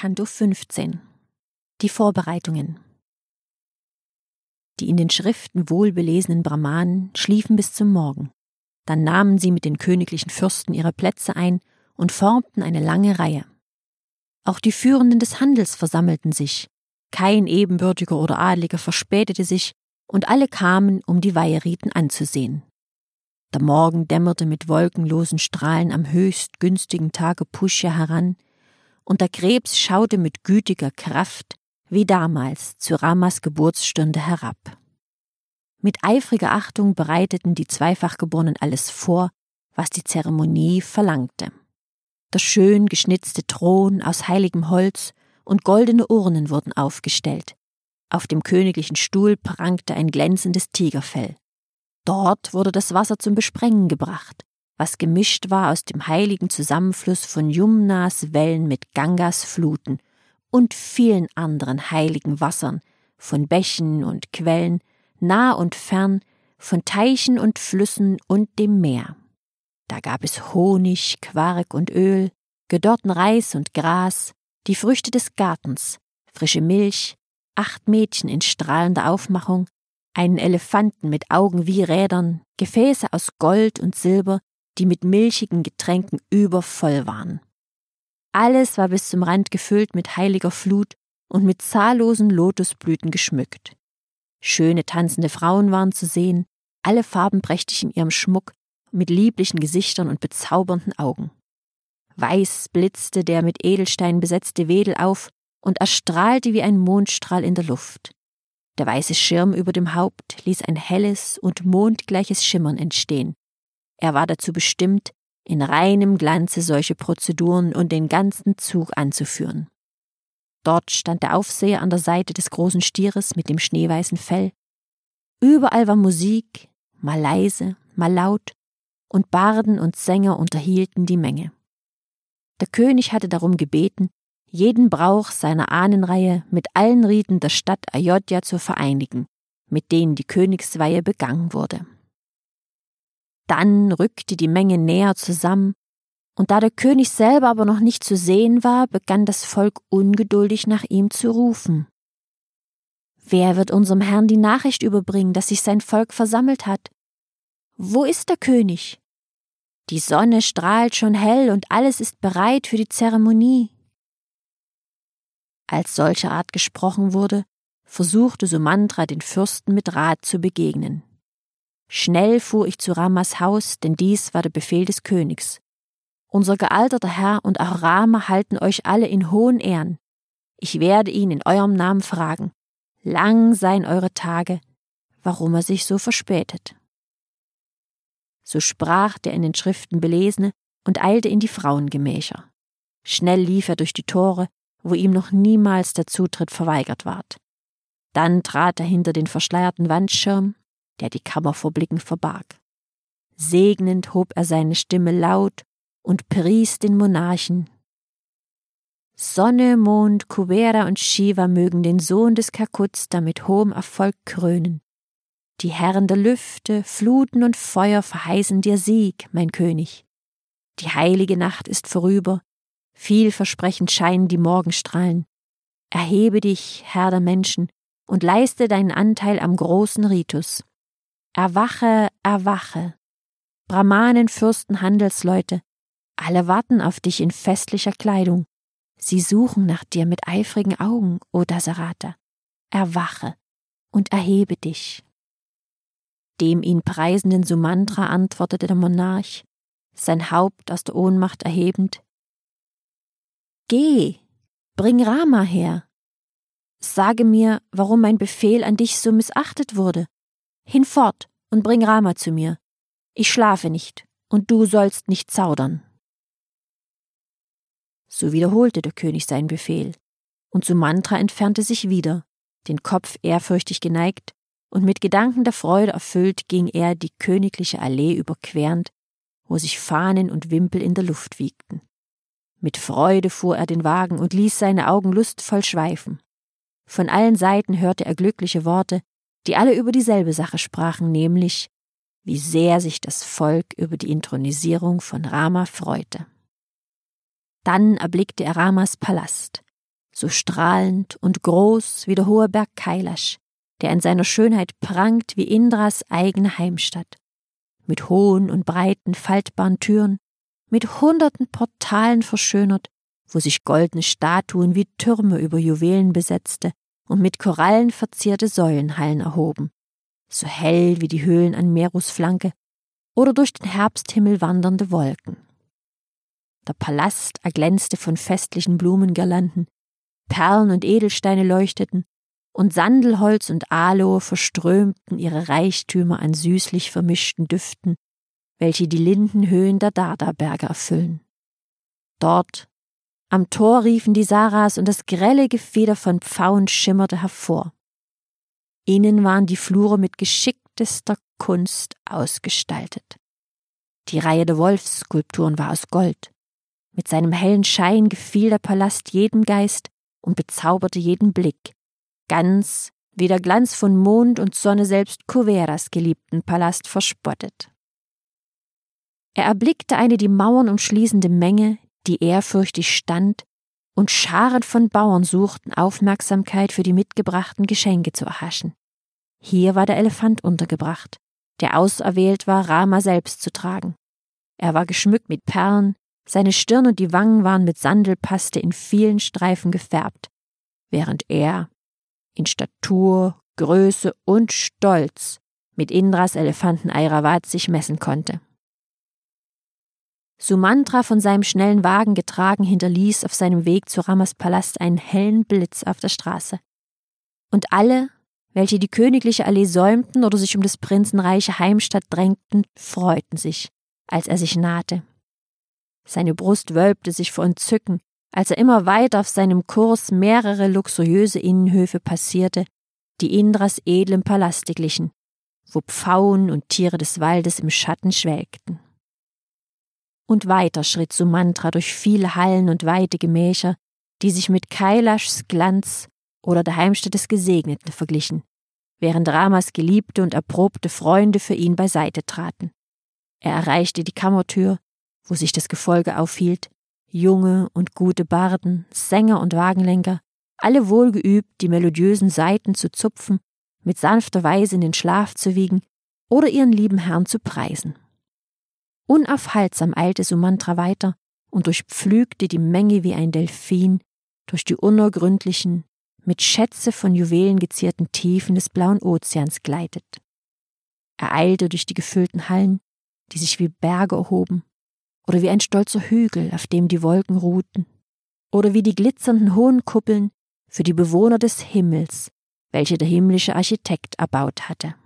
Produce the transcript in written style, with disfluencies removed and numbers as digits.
Canto 15. Die Vorbereitungen. Die in den Schriften wohlbelesenen Brahmanen schliefen bis zum Morgen. Dann nahmen sie mit den königlichen Fürsten ihre Plätze ein und formten eine lange Reihe. Auch die Führenden des Handels versammelten sich. Kein Ebenbürtiger oder Adliger verspätete sich, und alle kamen, um die Weiheriten anzusehen. Der Morgen dämmerte mit wolkenlosen Strahlen am höchst günstigen Tage Pushya heran, und der Krebs schaute mit gütiger Kraft, wie damals, zu Ramas Geburtsstunde herab. Mit eifriger Achtung bereiteten die Zweifachgeborenen alles vor, was die Zeremonie verlangte. Der schön geschnitzte Thron aus heiligem Holz und goldene Urnen wurden aufgestellt. Auf dem königlichen Stuhl prangte ein glänzendes Tigerfell. Dort wurde das Wasser zum Besprengen gebracht, was gemischt war aus dem heiligen Zusammenfluss von Yumnas Wellen mit Gangas Fluten und vielen anderen heiligen Wassern, von Bächen und Quellen, nah und fern, von Teichen und Flüssen und dem Meer. Da gab es Honig, Quark und Öl, gedörrten Reis und Gras, die Früchte des Gartens, frische Milch, 8 Mädchen in strahlender Aufmachung, einen Elefanten mit Augen wie Rädern, Gefäße aus Gold und Silber, die mit milchigen Getränken übervoll waren. Alles war bis zum Rand gefüllt mit heiliger Flut und mit zahllosen Lotusblüten geschmückt. Schöne tanzende Frauen waren zu sehen, alle farbenprächtig in ihrem Schmuck, mit lieblichen Gesichtern und bezaubernden Augen. Weiß blitzte der mit Edelsteinen besetzte Wedel auf und erstrahlte wie ein Mondstrahl in der Luft. Der weiße Schirm über dem Haupt ließ ein helles und mondgleiches Schimmern entstehen. Er war dazu bestimmt, in reinem Glanze solche Prozeduren und den ganzen Zug anzuführen. Dort stand der Aufseher an der Seite des großen Stieres mit dem schneeweißen Fell. Überall war Musik, mal leise, mal laut, und Barden und Sänger unterhielten die Menge. Der König hatte darum gebeten, jeden Brauch seiner Ahnenreihe mit allen Riten der Stadt Ayodhya zu vereinigen, mit denen die Königsweihe begangen wurde. Dann rückte die Menge näher zusammen, und da der König selber aber noch nicht zu sehen war, begann das Volk ungeduldig nach ihm zu rufen. Wer wird unserem Herrn die Nachricht überbringen, dass sich sein Volk versammelt hat? Wo ist der König? Die Sonne strahlt schon hell und alles ist bereit für die Zeremonie. Als solche Art gesprochen wurde, versuchte Sumantra den Fürsten mit Rat zu begegnen. Schnell fuhr ich zu Ramas Haus, denn dies war der Befehl des Königs. Unser gealterter Herr und auch Rama halten euch alle in hohen Ehren. Ich werde ihn in eurem Namen fragen. Lang seien eure Tage, warum er sich so verspätet. So sprach der in den Schriften Belesene und eilte in die Frauengemächer. Schnell lief er durch die Tore, wo ihm noch niemals der Zutritt verweigert ward. Dann trat er hinter den verschleierten Wandschirm, der die Kammer vor Blicken verbarg. Segnend hob er seine Stimme laut und pries den Monarchen. Sonne, Mond, Kubera und Shiva mögen den Sohn des Kakutsta mit hohem Erfolg krönen. Die Herren der Lüfte, Fluten und Feuer verheißen dir Sieg, mein König. Die heilige Nacht ist vorüber, vielversprechend scheinen die Morgenstrahlen. Erhebe dich, Herr der Menschen, und leiste deinen Anteil am großen Ritus. Erwache, erwache. Brahmanen, Fürsten, Handelsleute, alle warten auf dich in festlicher Kleidung. Sie suchen nach dir mit eifrigen Augen, o Dasarata. Erwache und erhebe dich. Dem ihn preisenden Sumantra antwortete der Monarch, sein Haupt aus der Ohnmacht erhebend. Geh, bring Rama her. Sage mir, warum mein Befehl an dich so missachtet wurde. Hinfort und bring Rama zu mir. Ich schlafe nicht, und du sollst nicht zaudern. So wiederholte der König seinen Befehl, und Sumantra entfernte sich wieder, den Kopf ehrfürchtig geneigt, und mit Gedanken der Freude erfüllt ging er die königliche Allee überquerend, wo sich Fahnen und Wimpel in der Luft wiegten. Mit Freude fuhr er den Wagen und ließ seine Augen lustvoll schweifen. Von allen Seiten hörte er glückliche Worte, die alle über dieselbe Sache sprachen, nämlich, wie sehr sich das Volk über die Inthronisierung von Rama freute. Dann erblickte er Ramas Palast. so strahlend und groß wie der hohe Berg Kailash, der in seiner Schönheit prangt wie Indras eigene Heimstatt, mit hohen und breiten faltbaren Türen, mit hunderten Portalen verschönert, wo sich goldene Statuen wie Türme über Juwelen besetzte und mit Korallen verzierte Säulenhallen erhoben, so hell wie die Höhlen an Merus Flanke oder durch den Herbsthimmel wandernde Wolken. Der Palast erglänzte von festlichen Blumengirlanden, Perlen und Edelsteine leuchteten, und Sandelholz und Aloe verströmten ihre Reichtümer an süßlich vermischten Düften, welche die Lindenhöhen der Dardaberge erfüllen. Dort, am Tor, riefen die Saras und das grelle Gefieder von Pfauen schimmerte hervor. Innen waren die Flure mit geschicktester Kunst ausgestaltet. Die Reihe der Wolfsskulpturen war aus Gold. Mit seinem hellen Schein gefiel der Palast jedem Geist und bezauberte jeden Blick, ganz wie der Glanz von Mond und Sonne selbst Kuveras geliebten Palast verspottet. Er erblickte eine die Mauern umschließende Menge, die ehrfürchtig stand, und Scharen von Bauern suchten Aufmerksamkeit für die mitgebrachten Geschenke zu erhaschen. Hier war der Elefant untergebracht, der auserwählt war, Rama selbst zu tragen. Er war geschmückt mit Perlen, seine Stirn und die Wangen waren mit Sandelpaste in vielen Streifen gefärbt, während er in Statur, Größe und Stolz mit Indras Elefanten Airavat sich messen konnte. Sumantra, von seinem schnellen Wagen getragen, hinterließ auf seinem Weg zu Ramas Palast einen hellen Blitz auf der Straße. Und alle, welche die königliche Allee säumten oder sich um des Prinzen reiche Heimstatt drängten, freuten sich, als er sich nahte. Seine Brust wölbte sich vor Entzücken, als er immer weiter auf seinem Kurs mehrere luxuriöse Innenhöfe passierte, die Indras edlem Palaste glichen, wo Pfauen und Tiere des Waldes im Schatten schwelgten. Und weiter schritt Sumantra durch viele Hallen und weite Gemächer, die sich mit Kailashs Glanz oder der Heimstatt des Gesegneten verglichen, während Ramas geliebte und erprobte Freunde für ihn beiseite traten. Er erreichte die Kammertür, wo sich das Gefolge aufhielt, junge und gute Barden, Sänger und Wagenlenker, alle wohlgeübt, die melodiösen Saiten zu zupfen, mit sanfter Weise in den Schlaf zu wiegen oder ihren lieben Herrn zu preisen. Unaufhaltsam eilte Sumantra weiter und durchpflügte die Menge wie ein Delphin durch die unergründlichen, mit Schätze von Juwelen gezierten Tiefen des blauen Ozeans gleitet. Er eilte durch die gefüllten Hallen, die sich wie Berge erhoben, oder wie ein stolzer Hügel, auf dem die Wolken ruhten, oder wie die glitzernden hohen Kuppeln für die Bewohner des Himmels, welche der himmlische Architekt erbaut hatte.